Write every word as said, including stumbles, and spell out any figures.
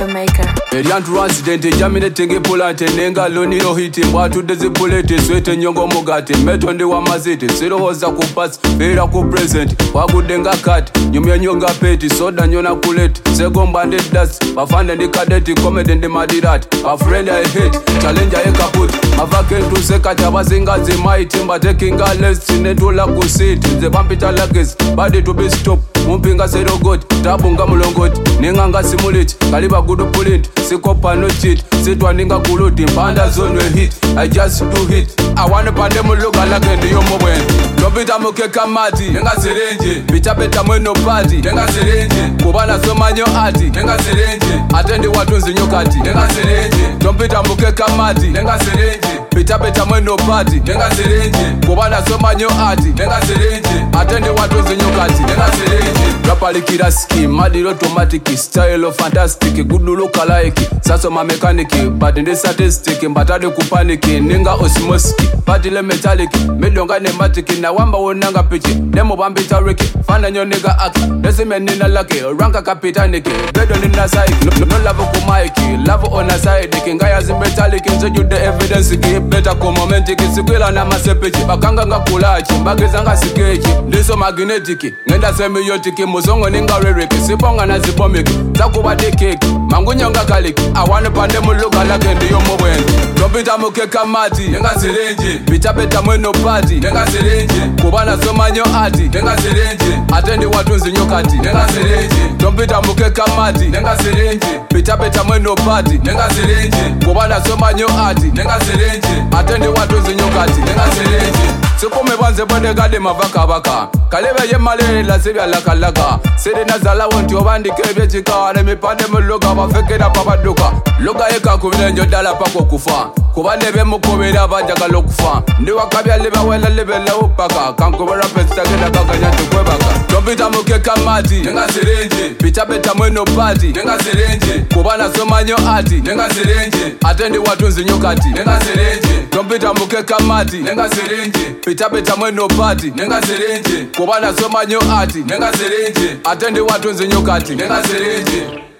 the maker. Eriantu accident jamine tenge polante nenga loniro hiti mbatu dezi bulete swete nyongo mugati meto ndi wa maziti sirohoza kupasi vera ku present wagudenga kati nyumya nyonga peti soda nyona kuleti segomba ndi dust bafande ndi kadeti comedy ndi madirati a friend I hate challenge I kaput mavakentu sekati abazingazi mighty mba taking a list netula kusiti nze bampita lagezi body to be stop mumpinga serogoti tabunga mulongoti ninganga simuliti kaliba gudu pulinti sikopa no cheat sitwa ninga kuluti mpanda zonwe hit I just do hit I wanna pande muluga lake ndiyo mobweni Nopita mukeka mati nenga sirenje Bicha beta mweno party nenga sirenje Kubana somanyo ati nenga sirenje Atendi watu nzinyokati nenga sirenje Nopita mukeka mati nenga sirenje Bicha beta mweno party nenga sirenje Kubana somanyo ati nenga sirenje Atendi watu nzinyokati nenga sirenje Rapali kiraski madi automatic style fantastic good look alike saso ma mechanic but in the statistic mbatade kupaniki ninga osmosis but le metallic medonga nematic na wamba wonanga pichi demo bambita riki fana nyonega aki desimenina lake ranka kapitanic bedo nina side no, no love ku mic love on a side kinga zi metallic nzo the evidence ki better ku momentic sikwela na masepechi bakanga ngakulachi mbageza ngasikechi ndiso magnetic ngenda semiotic muzongo ninga rereke sibonga na zibomeke zakuba de cake mangunyonga kaliki awane pande muluga lake ndiyo mobweni Topita mukeka mati nenga sirenje Bicha beta mweno party nenga sirenje Kubana somanyo ati nenga sirenje Atendi watu nzinyokati nenga sirenje Topita mukeka mati nenga sirenje Bicha beta mweno party nenga sirenje Kubana somanyo ati nenga sirenje Atendi watu nzinyokati nenga sirenje Sikume banze bonde gade mavaka baka Kalebe ye male la sibya laka laka Siri nazala wonti obandi kebe chika Nemi pande muluga wafekera papaduka Luga eka kubilenjo dala pako kufa Kuba lebe mukubira bajaga lokufa Ndi wakabya lebe wela lebe la upaka Kankubara pesta gena kaka nyatu kwebaka Topita mukeka mati nenga sirenje Bicha beta mweno party nenga sirenje Kubana somanyo ati nenga sirenje Atendi watu nzinyokati nenga sirenje Topita mukeka mati nenga sirenje Bicha beta mweno party nenga sirenje Kubana somanyo ati nenga sirenje Atendi watu nzinyokati nenga sirenje